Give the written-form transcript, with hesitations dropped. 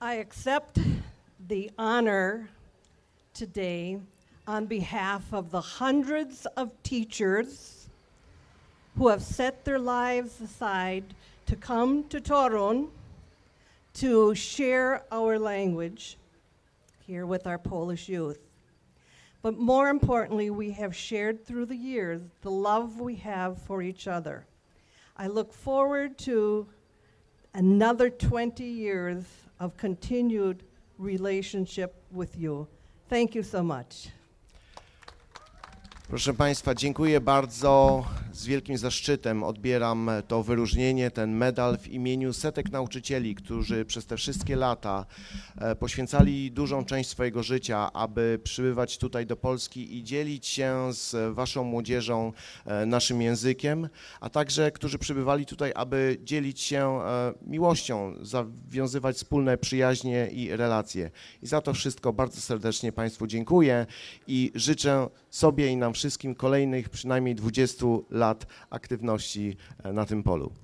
I accept the honor today on behalf of the hundreds of teachers who have set their lives aside to come to Torun to share our language here with our Polish youth. But more importantly, we have shared through the years the love we have for each other. I look forward to another 20 years of continued relationship with you. Thank you so much. Proszę Państwa, dziękuję bardzo. Z wielkim zaszczytem odbieram to wyróżnienie, ten medal w imieniu setek nauczycieli, którzy przez te wszystkie lata poświęcali dużą część swojego życia, aby przybywać tutaj do Polski i dzielić się z Waszą młodzieżą naszym językiem, a także którzy przybywali tutaj, aby dzielić się miłością, zawiązywać wspólne przyjaźnie i relacje. I za to wszystko bardzo serdecznie Państwu dziękuję i życzę sobie i nam wszystkim kolejnych przynajmniej 20 lat aktywności na tym polu.